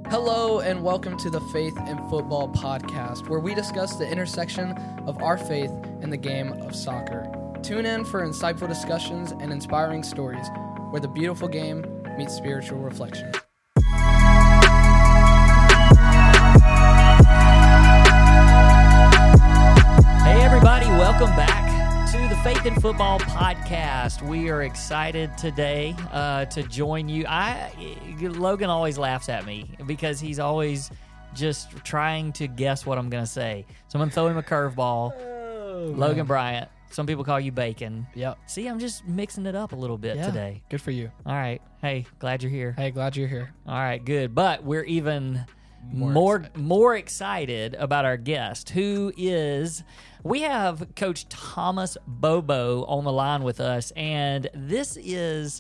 Hello and welcome to the Faith in Football podcast, where we discuss the intersection of our faith and the game of soccer. Tune in for insightful discussions and inspiring stories, where the beautiful game meets spiritual reflection. Hey everybody, welcome back to the Faith in Football podcast. We are excited today to join you. Logan always laughs at me because he's always just trying to guess what I'm going to say. So I'm going to throw him a curveball. Logan Bryant. Some people call you Bacon. Yep. See, I'm just mixing it up a little bit today. Good for you. All right. Hey, glad you're here. Hey, glad you're here. All right, good. But we're even more excited about our guest, who is... We have Coach Thomas Bobo on the line with us, and this is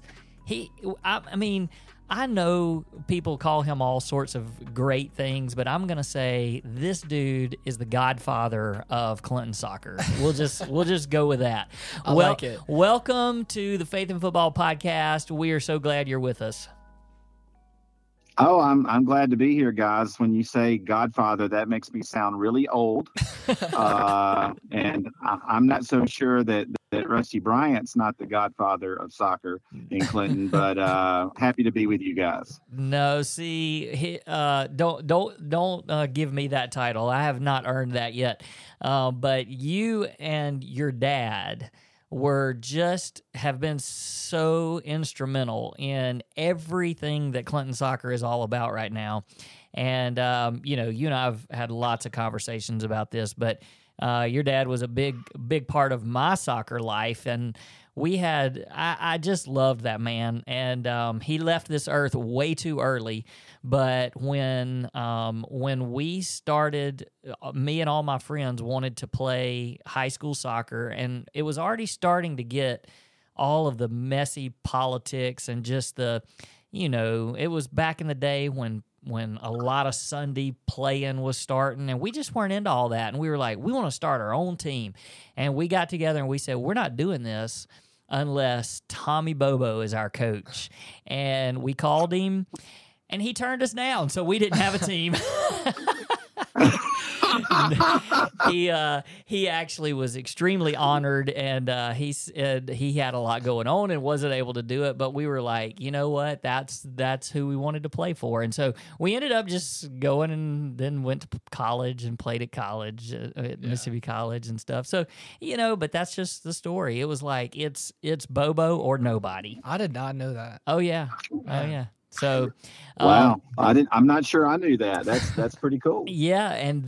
I know people call him all sorts of great things, but I'm going to say this dude is the godfather of Clinton soccer. We'll just go with that. I like it. Welcome to the Faith in Football podcast. We are so glad you're with us. Oh, I'm glad to be here, guys. When you say Godfather, that makes me sound really old. And I'm not so sure that Rusty Bryant's not the godfather of soccer in Clinton, but happy to be with you guys. No, see, don't give me that title. I have not earned that yet. But you and your dad have been so instrumental in everything that Clinton soccer is all about right now. And, you and I have had lots of conversations about this, but your dad was a big part of my soccer life. And I just loved that man. And he left this earth way too early. But when we started, me and all my friends wanted to play high school soccer, and it was already starting to get all of the messy politics and just it was back in the day when a lot of Sunday playing was starting, and we just weren't into all that. And we were like, we want to start our own team. And we got together and we said, we're not doing this unless Tommy Bobo is our coach. And we called him, and he turned us down, so we didn't have a team. He actually was extremely honored, and he said he had a lot going on and wasn't able to do it. But we were like, you know what? That's who we wanted to play for, and so we ended up just going and then went to college and played at college at Mississippi College and stuff. So but that's just the story. It was like it's Bobo or nobody. I did not know that. Oh yeah. So, wow, I'm not sure I knew that. That's pretty cool. Yeah, and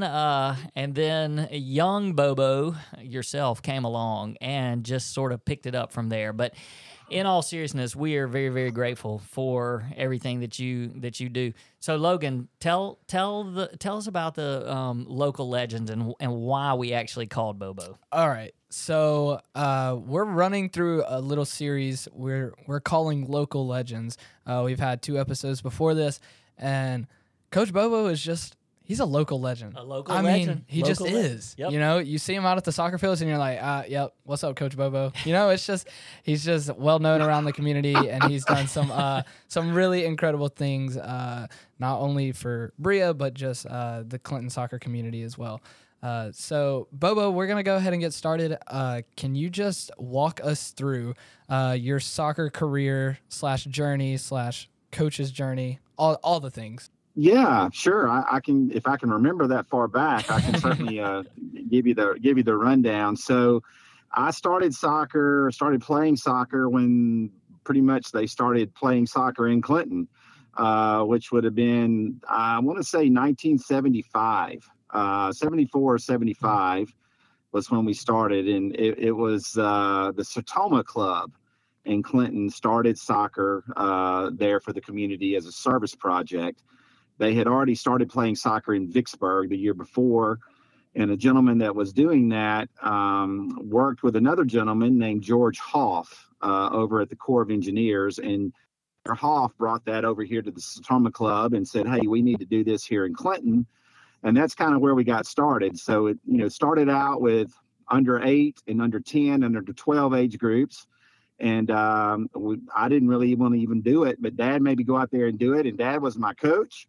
then young Bobo yourself came along and just sort of picked it up from there. But in all seriousness, we are very, very grateful for everything that you do. So, Logan, tell us about the local legends and why we actually called Bobo. All right. So we're running through a little series we're calling Local Legends. We've had 2 episodes before this, and Coach Bobo is he's a local legend. A local legend. He just is. Yep. You see him out at the soccer fields, and you're like, yep, what's up, Coach Bobo? He's just well known around the community, and he's done some really incredible things, not only for Bria, but just the Clinton soccer community as well. So, Bobo, we're going to go ahead and get started. Can you just walk us through your soccer career / journey / coach's journey, all the things? Yeah, sure. I can, if I can remember that far back, I can certainly give you the rundown. So I started playing soccer when pretty much they started playing soccer in Clinton, which would have been, I want to say 1975. 74 or 75 was when we started, and it was the Sertoma Club in Clinton started soccer there for the community as a service project. They had already started playing soccer in Vicksburg the year before, and a gentleman that was doing that worked with another gentleman named George Hoff over at the Corps of Engineers, and Hoff brought that over here to the Sertoma Club and said, hey, we need to do this here in Clinton. And that's kind of where we got started. So it, started out with under 8 and under 10 and under 12 age groups. And I didn't really want to even do it, but Dad made me go out there and do it. And Dad was my coach.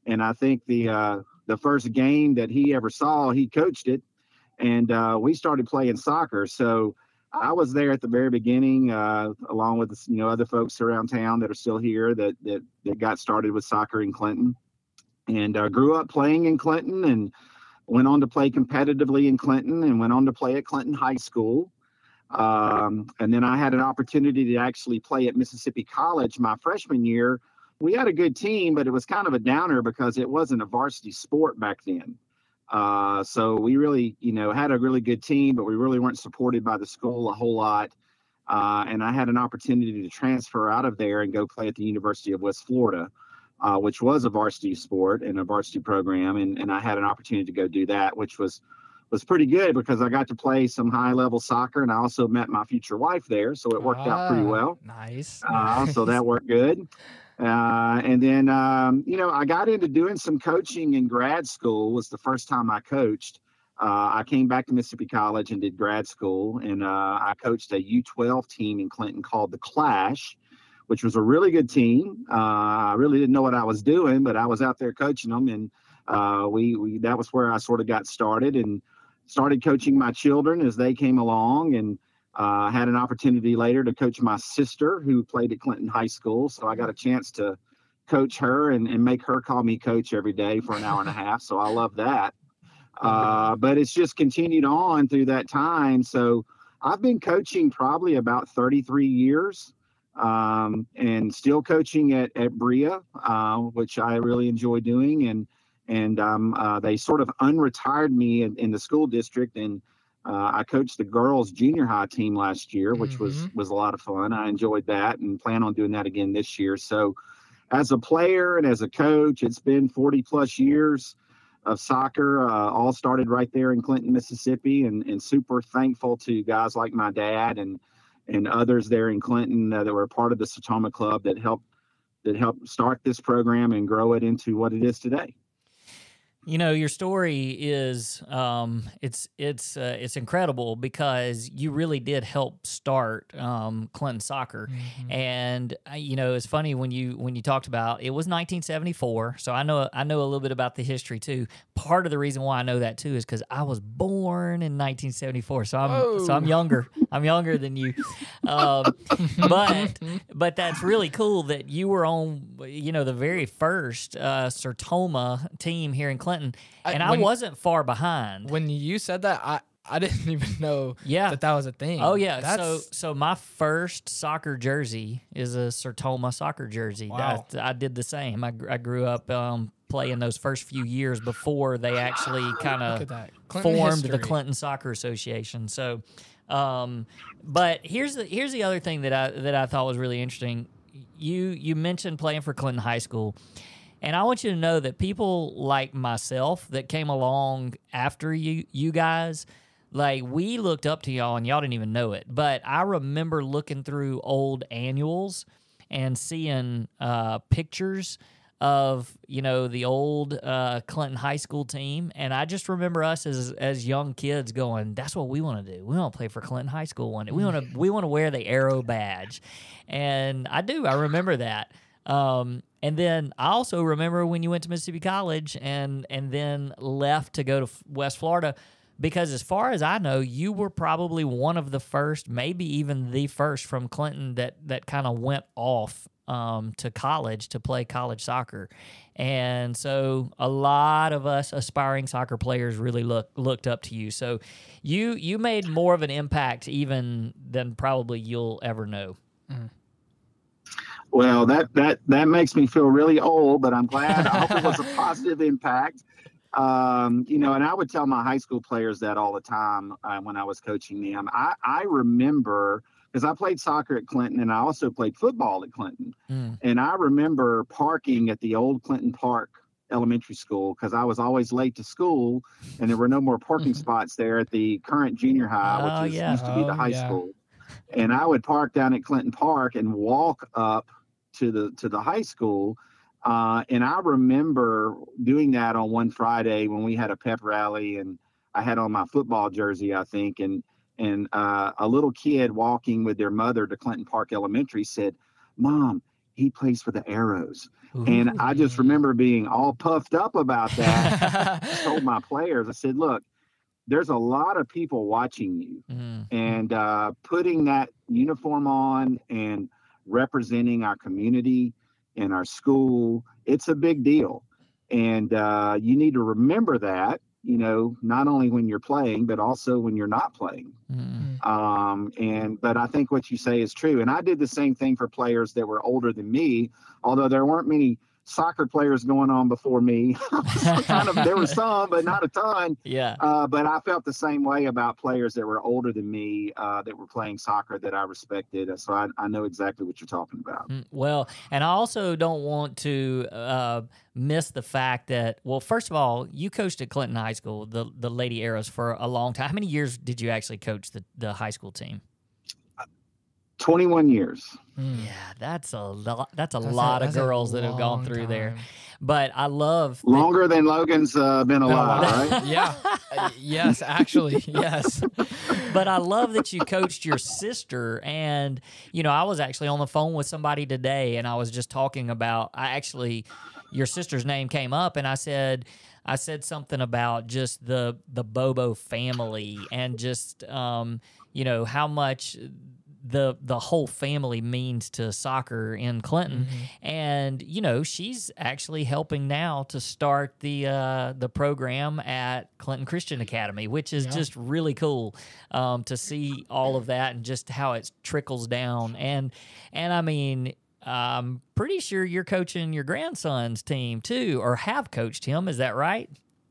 And I think the first game that he ever saw, he coached it, and we started playing soccer. So I was there at the very beginning, along with other folks around town that are still here that got started with soccer in Clinton, and grew up playing in Clinton, and went on to play competitively in Clinton, and went on to play at Clinton High School. And then I had an opportunity to actually play at Mississippi College my freshman year. We had a good team, but it was kind of a downer because it wasn't a varsity sport back then. So we really, had a really good team, but we really weren't supported by the school a whole lot. And I had an opportunity to transfer out of there and go play at the University of West Florida, which was a varsity sport and a varsity program. And I had an opportunity to go do that, which was pretty good because I got to play some high level soccer, and I also met my future wife there. So it worked out pretty well. Nice. So that worked good. And then, I got into doing some coaching in grad school. Was the first time I coached. I came back to Mississippi College and did grad school, and I coached a U12 team in Clinton called the Clash, which was a really good team. I really didn't know what I was doing, but I was out there coaching them, and that was where I sort of got started and started coaching my children as they came along, and had an opportunity later to coach my sister who played at Clinton High School. So I got a chance to coach her and make her call me coach every day for an hour and a half. So I love that. But it's just continued on through that time. So I've been coaching probably about 33 years, and still coaching at Bria, which I really enjoy doing. And they sort of unretired me in the school district, and I coached the girls junior high team last year, which was a lot of fun. I enjoyed that and plan on doing that again this year. So as a player and as a coach, it's been 40 plus years of soccer, all started right there in Clinton, Mississippi, and super thankful to guys like my dad and others there in Clinton that were a part of the Sertoma Club that helped start this program and grow it into what it is today. Your story is it's incredible because you really did help start Clinton soccer, and it's funny when you talked about it was 1974, so I know a little bit about the history too. Part of the reason why I know that too is because I was born in 1974, so I'm younger. I'm younger than you, but that's really cool that you were on the very first Sertoma team here in Clinton. And I wasn't far behind. When you said that, I didn't even know that was a thing. Oh, yeah. So my first soccer jersey is a Sertoma soccer jersey. Wow. I did the same. I grew up playing those first few years before they actually kind of formed the Clinton Soccer Association. So, but here's the other thing that I thought was really interesting. You mentioned playing for Clinton High School. And I want you to know that people like myself that came along after you guys, like we looked up to y'all and y'all didn't even know it. But I remember looking through old annuals and seeing pictures of, the old Clinton High School team. And I just remember us as young kids going, that's what we want to do. We want to play for Clinton High School one day. We want to wear the Arrow badge. And I remember that. And then I also remember when you went to Mississippi College and then left to go to West Florida, because as far as I know, you were probably one of the first, maybe even the first from Clinton that kind of went off to college to play college soccer. And so a lot of us aspiring soccer players really looked up to you. So you made more of an impact even than probably you'll ever know. Mm. Well, that makes me feel really old, but I'm glad. I hope it was a positive impact. And I would tell my high school players that all the time when I was coaching them. I remember, because I played soccer at Clinton and I also played football at Clinton. And I remember parking at the old Clinton Park Elementary School because I was always late to school and there were no more parking spots there at the current junior high, which used to be the high school. And I would park down at Clinton Park and walk up to the high school. And I remember doing that on one Friday when we had a pep rally and I had on my football jersey, I think. And a little kid walking with their mother to Clinton Park Elementary said, "Mom, he plays for the Arrows. And I just remember being all puffed up about that. I told my players, I said, look, there's a lot of people watching you, and putting that uniform on and representing our community and our school, it's a big deal. And you need to remember that, you know, not only when you're playing, but also when you're not playing. But I think what you say is true. And I did the same thing for players that were older than me, although there weren't many soccer players going on before me. There were some, but not a ton. Yeah. But I felt the same way about players that were older than me that were playing soccer that I respected. So I know exactly what you're talking about. Well, and I also don't want to miss the fact that, well, first of all, you coached at Clinton High School, the Lady Arrows, for a long time. How many years did you actually coach the high school team? 21 years. Yeah, that's a lot. That's a lot of girls that have gone through there. But I love longer than Logan's been alive, right? Yeah. Yes, actually, yes. But I love that you coached your sister. And, you know, I was actually on the phone with somebody today, and I was just talking about, your sister's name came up, and I said something about just the Bobo family and just, you know, how much the whole family means to soccer in Clinton. And, you know, she's actually helping now to start the program at Clinton Christian Academy, which is just really cool to see all of that and just how it trickles down. And I mean, I'm pretty sure you're coaching your grandson's team too, or have coached him. Is that right?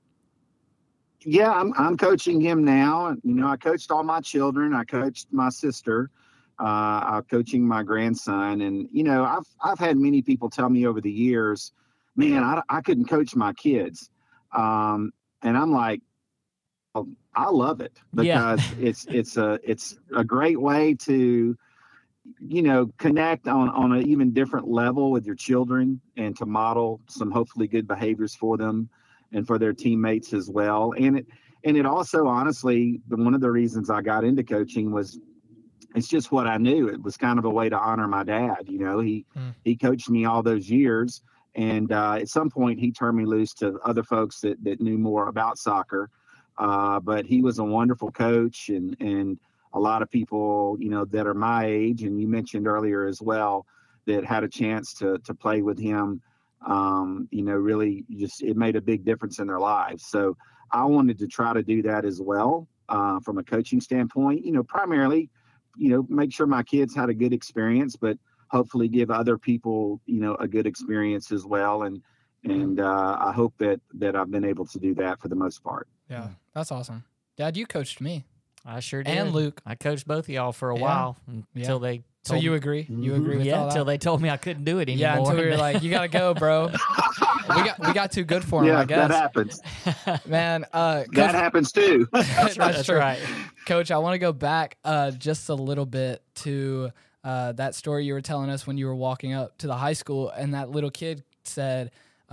Yeah, I'm coaching him now. You know, I coached all my children. I coached my sister. I'm coaching my grandson, and you know, I've had many people tell me over the years, man, I couldn't coach my kids, and I'm like, oh, I love it because it's a great way to, you know, connect on an even different level with your children and to model some hopefully good behaviors for them and for their teammates as well. And it also, honestly, one of the reasons I got into coaching was it's just what I knew. It was kind of a way to honor my dad. You know, he coached me all those years. And at some point, he turned me loose to other folks that knew more about soccer. But he was a wonderful coach, and a lot of people, you know, that are my age, and you mentioned earlier as well, that had a chance to play with him, you know, really just it made a big difference in their lives. So I wanted to try to do that as well from a coaching standpoint, you know, primarily, you know, make sure my kids had a good experience, but hopefully give other people, you know, a good experience as well. And I hope that I've been able to do that for the most part. Yeah, that's awesome. Dad, you coached me. I sure did. And Luke. I coached both of y'all for a while until they So you agree? You agree with all that? Until they told me I couldn't do it anymore. Yeah, until we were like, you got to go, bro. we got too good for him, I guess. That happens. Man, Coach, that happens too. That's true. Right. Coach, I want to go back just a little bit to that story you were telling us when you were walking up to the high school, and that little kid said,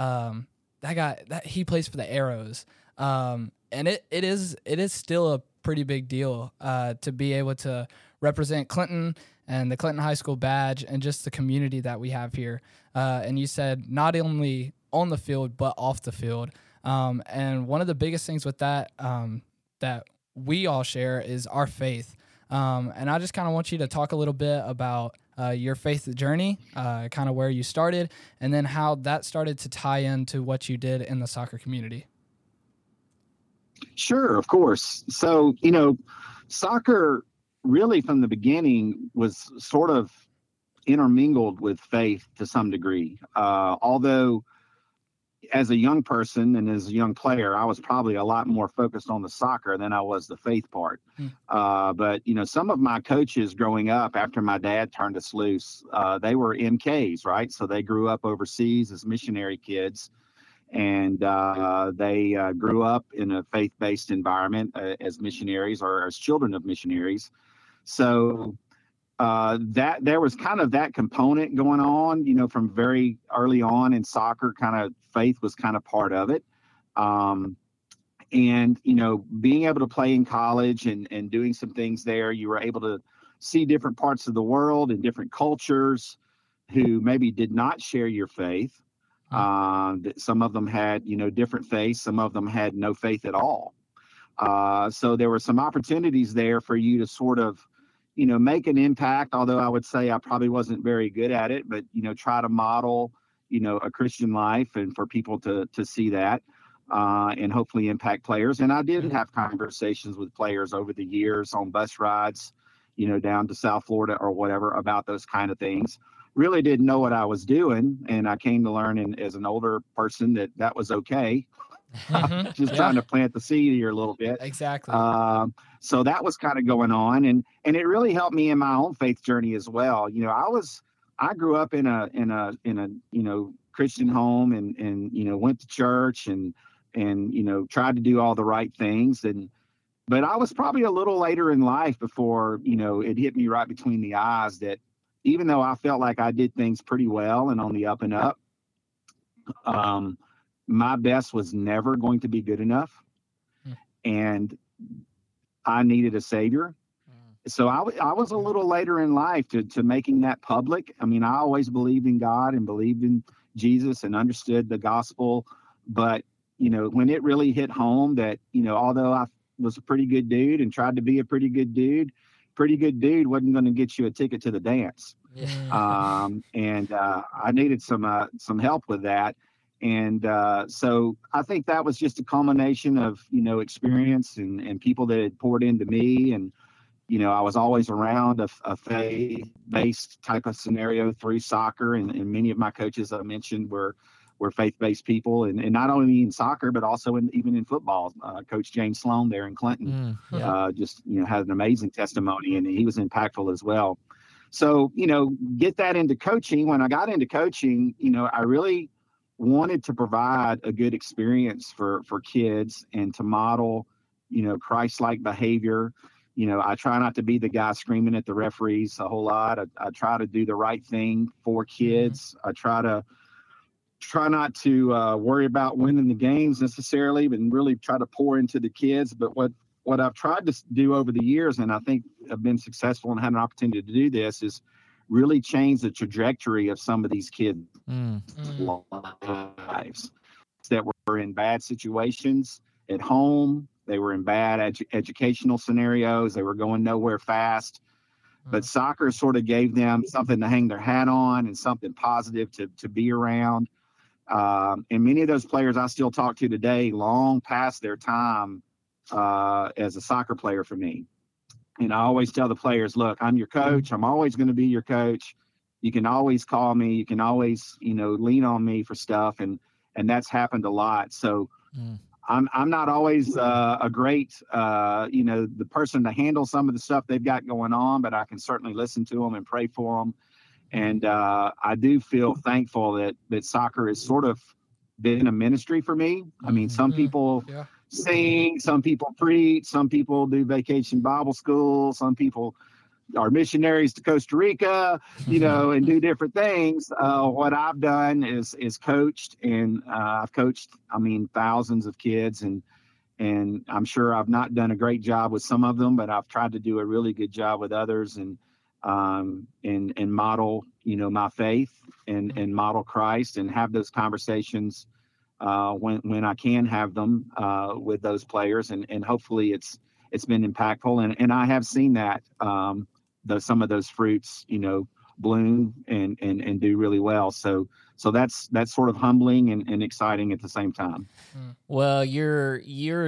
he plays for the Arrows. And it is still a pretty big deal to be able to represent Clinton and the Clinton High School badge and just the community that we have here. And you said not only on the field, but off the field. And one of the biggest things with that that we all share is our faith. And I just kind of want you to talk a little bit about your faith journey, kind of where you started, and then how that started to tie into what you did in the soccer community. Sure, of course. So, you know, soccer really from the beginning was sort of intermingled with faith to some degree. Although as a young person and as a young player, I was probably a lot more focused on the soccer than I was the faith part. But, you know, some of my coaches growing up after my dad turned us loose, they were MKs, right? So they grew up overseas as missionary kids. And they grew up in a faith-based environment as missionaries or as children of missionaries. So that there was kind of that component going on, you know, from very early on in soccer. Kind of faith was kind of part of it. And, you know, being able to play in college and doing some things there, you were able to see different parts of the world and different cultures. who maybe did not share your faith. Some of them had, different faiths. Some of them had no faith at all. So there were some opportunities there for you to sort of, make an impact, although I would say I probably wasn't very good at it, but, try to model, a Christian life and for people to see that and hopefully impact players. And I did have conversations with players over the years on bus rides, down to South Florida or whatever about those kind of things. Really didn't know what I was doing. And I came to learn as an older person that was okay. Just trying to plant the seed here a little bit. Exactly. So that was kind of going on, and it really helped me in my own faith journey as well. I grew up in a Christian home and went to church and tried to do all the right things, but I was probably a little later in life before it hit me right between the eyes that even though I felt like I did things pretty well and on the up and up, my best was never going to be good enough. And I needed a savior. So I was a little later in life to making that public. I mean, I always believed in God and believed in Jesus and understood the gospel. But, when it really hit home that, although I was a pretty good dude and tried to be a pretty good dude wasn't going to get you a ticket to the dance. And I needed some help with that. And so I think that was just a culmination of, experience and people that had poured into me. And, I was always around a faith-based type of scenario through soccer. And many of my coaches I mentioned were faith-based people. And not only in soccer, but also even in football. Coach James Sloan there in Clinton just, had an amazing testimony, and he was impactful as well. So, get that into coaching. When I got into coaching, I really wanted to provide a good experience for kids and to model, Christ-like behavior. I try not to be the guy screaming at the referees a whole lot. I try to do the right thing for kids. I try not to worry about winning the games necessarily, but really try to pour into the kids. But what I've tried to do over the years, and I think I've been successful and had an opportunity to do this, is really change the trajectory of some of these kids' lives that were in bad situations at home. They were in bad educational scenarios. They were going nowhere fast. But soccer sort of gave them something to hang their hat on and something positive to be around. And many of those players I still talk to today, long past their time as a soccer player for me. And I always tell the players, look, I'm your coach. I'm always going to be your coach. You can always call me. You can always, lean on me for stuff. And that's happened a lot. So I'm not always a great, the person to handle some of the stuff they've got going on, but I can certainly listen to them and pray for them. And I do feel thankful that soccer has sort of been a ministry for me. I mean, some people sing, some people preach, some people do vacation Bible school, some people are missionaries to Costa Rica, and do different things. What I've done is coached, and I've coached, thousands of kids, and I'm sure I've not done a great job with some of them, but I've tried to do a really good job with others, and model, my faith and model Christ and have those conversations when I can have them with those players, and hopefully it's been impactful, and I have seen that some of those fruits bloom and do really well. So that's sort of humbling and exciting at the same time. Well, you're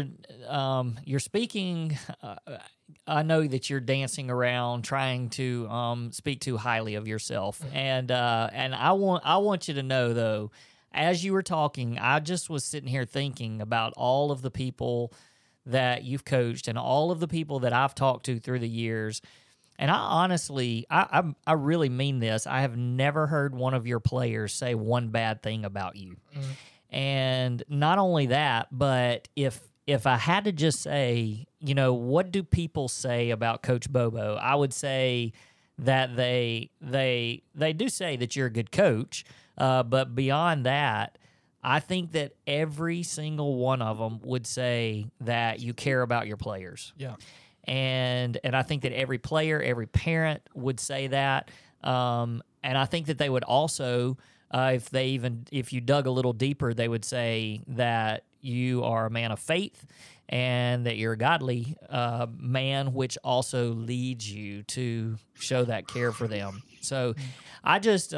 speaking. I know that you're dancing around trying to speak too highly of yourself, and I want you to know, though, as you were talking, I just was sitting here thinking about all of the people that you've coached and all of the people that I've talked to through the years. And I honestly, I really mean this. I have never heard one of your players say one bad thing about you. And not only that, but if I had to just say, what do people say about Coach Bobo? I would say that they do say that you're a good coach, but beyond that, I think that every single one of them would say that you care about your players. Yeah. And I think that every player, every parent would say that. I think that they would also, if you dug a little deeper, they would say that you are a man of faith and that you're a godly man, which also leads you to show that care for them. So I just,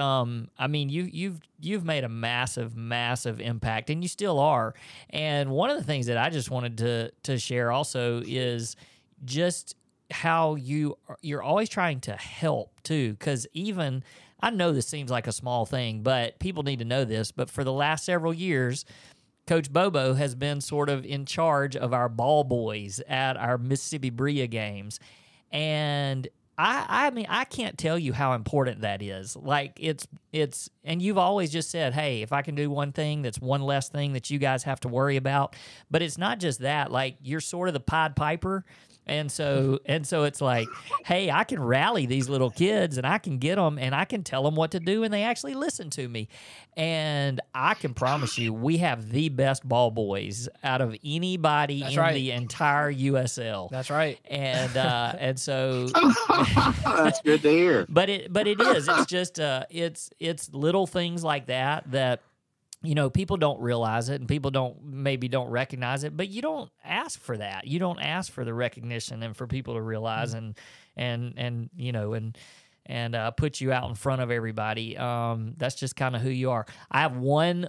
you've made a massive, massive impact, and you still are. And one of the things that I just wanted to share also is just how you're always trying to help too, because even, I know this seems like a small thing, but people need to know this, but for the last several years, Coach Bobo has been sort of in charge of our ball boys at our Mississippi Bria games. And I mean, I can't tell you how important that is. Like, it's, and you've always just said, hey, if I can do one thing, that's one less thing that you guys have to worry about. But it's not just that. Like, you're sort of the Pied Piper. And so it's like, hey, I can rally these little kids and I can get them and I can tell them what to do and they actually listen to me. And I can promise you, we have the best ball boys out of anybody the entire USL. That's right. And so that's good to hear. But it is. It's just it's little things like that. You know, people don't realize it and people don't recognize it, but you don't ask for that. You don't ask for the recognition and for people to realize and you know, and put you out in front of everybody. That's just kind of who you are. I have one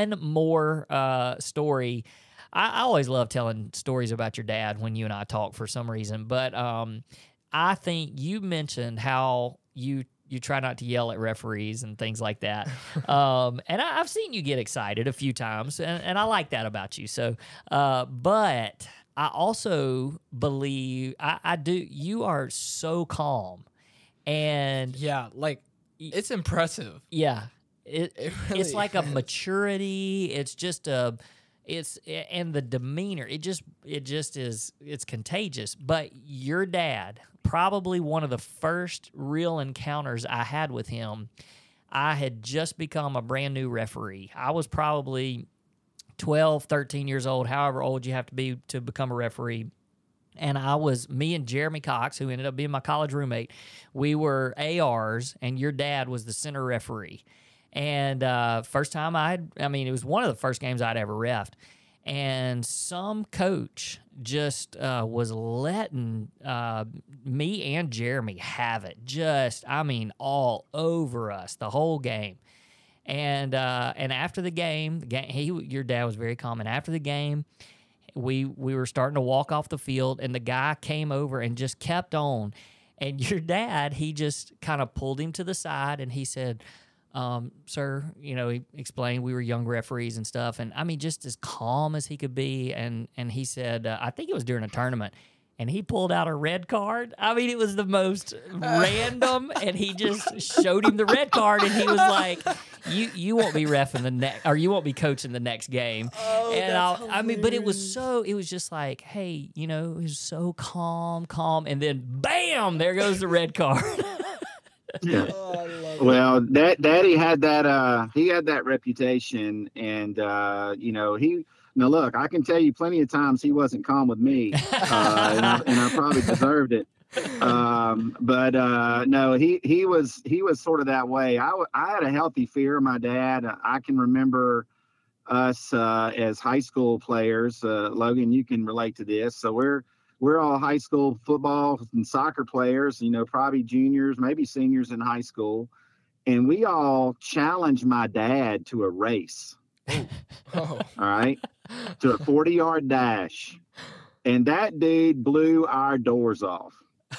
more story. I always love telling stories about your dad when you and I talk for some reason, but I think you mentioned how you try not to yell at referees and things like that. And I've seen you get excited a few times, and I like that about you. So, but I also believe I do. You are so calm, and yeah, like it's impressive. Yeah, It really it's like a is. maturity. It's just and the demeanor. It just is. It's contagious. But your dad, probably one of the first real encounters I had with him, I had just become a brand new referee. I was probably 12, 13 years old, however old you have to be to become a referee. And me and Jeremy Cox, who ended up being my college roommate, we were ARs, and your dad was the center referee. And first time it was one of the first games I'd ever reffed. And some coach just was letting me and Jeremy have it. All over us the whole game. And after the game, your dad was very calm. And after the game, we were starting to walk off the field, and the guy came over and just kept on. And your dad, he just kind of pulled him to the side, and he said, sir, you know, he explained we were young referees and stuff. And I mean, just as calm as he could be. And he said, I think it was during a tournament, and he pulled out a red card. I mean, it was the most random. And he just showed him the red card. And he was like, you won't be reffing the next, or you won't be coaching the next game. Oh, and but it was just like, hey, you know, it was so calm. And then bam, there goes the red card. Yeah. Oh, I love Well, Daddy had that. He had that reputation, and you know, now look, I can tell you plenty of times he wasn't calm with me, and I probably deserved it. But no, he was sort of that way. I had a healthy fear of my dad. I can remember us as high school players. Logan, you can relate to this. So we're all high school football and soccer players, you know, probably juniors, maybe seniors in high school. And we all challenged my dad to a race. Oh. All right. To a 40-yard dash. And that dude blew our doors off.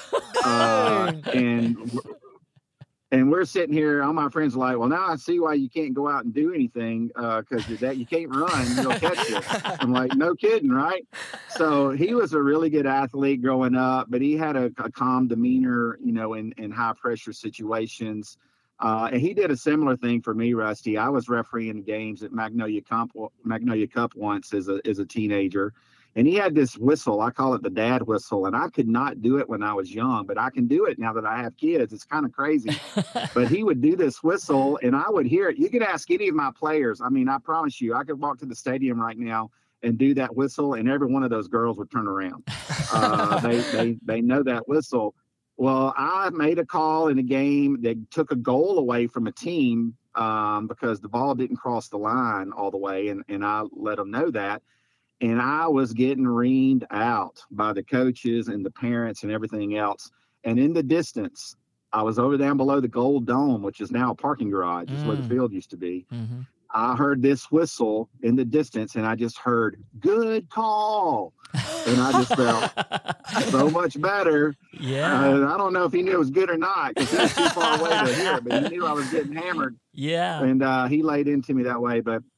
And we're sitting here, all my friends are like, well, now I see why you can't go out and do anything, because you can't run, you'll catch it. I'm like, no kidding, right? So he was a really good athlete growing up, but he had a calm demeanor, you know, in high pressure situations. And he did a similar thing for me, Rusty. I was refereeing games at Magnolia Cup once as a teenager. And he had this whistle. I call it the dad whistle. And I could not do it when I was young, but I can do it now that I have kids. It's kind of crazy. But he would do this whistle, and I would hear it. You could ask any of my players. I mean, I promise you, I could walk to the stadium right now and do that whistle, and every one of those girls would turn around. They know that whistle. Well, I made a call in a game that took a goal away from a team because the ball didn't cross the line all the way, and I let them know that. And I was getting reamed out by the coaches and the parents and everything else. And in the distance, I was over down below the Gold Dome, which is now a parking garage, is where the field used to be. Mm-hmm. I heard this whistle in the distance, and I just heard, "Good call." And I just felt so much better. Yeah. I don't know if he knew it was good or not because he was too far away to hear it, but he knew I was getting hammered. Yeah. And he laid into me that way. But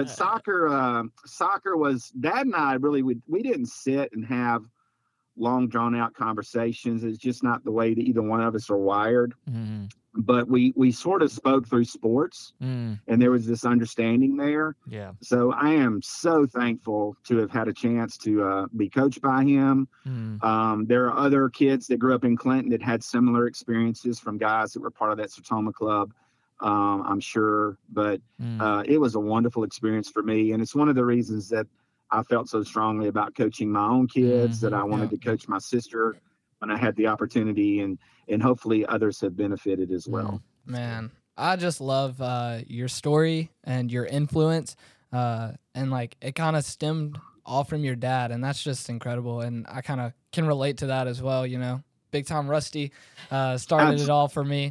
soccer was, Dad and I really, we didn't sit and have long drawn out conversations. It's just not the way that either one of us are wired. Mm-hmm. But we sort of spoke through sports, and there was this understanding there. Yeah. So I am so thankful to have had a chance to be coached by him. There are other kids that grew up in Clinton that had similar experiences from guys that were part of that Sertoma club, I'm sure. But it was a wonderful experience for me. And it's one of the reasons that I felt so strongly about coaching my own kids, that I wanted to coach my sister when I had the opportunity, and hopefully others have benefited as well. Man, I just love your story and your influence, and like it kind of stemmed all from your dad, and that's just incredible. And I kind of can relate to that as well. You know, big time Rusty started it all for me,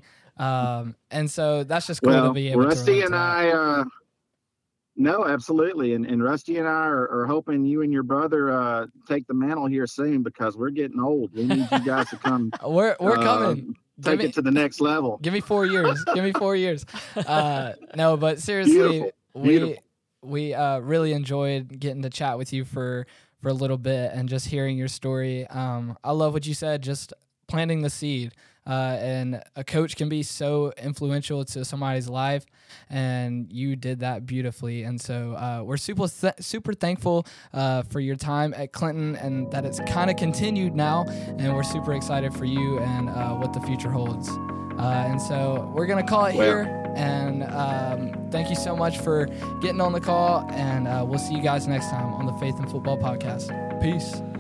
and so that's just cool to be able Rusty to. And I. No, absolutely. And Rusty and I are hoping you and your brother take the mantle here soon, because we're getting old. We need you guys to come. We're coming. Take it to the next level. Give me 4 years. Give me 4 years. No, but seriously, Beautiful. we really enjoyed getting to chat with you for a little bit and just hearing your story. I love what you said, just planting the seed. And a coach can be so influential to somebody's life, and you did that beautifully. And so we're super thankful for your time at Clinton, and that it's kind of continued now, and we're super excited for you and what the future holds. And so we're going to call it here, and thank you so much for getting on the call, and we'll see you guys next time on the Faith in Football podcast. Peace.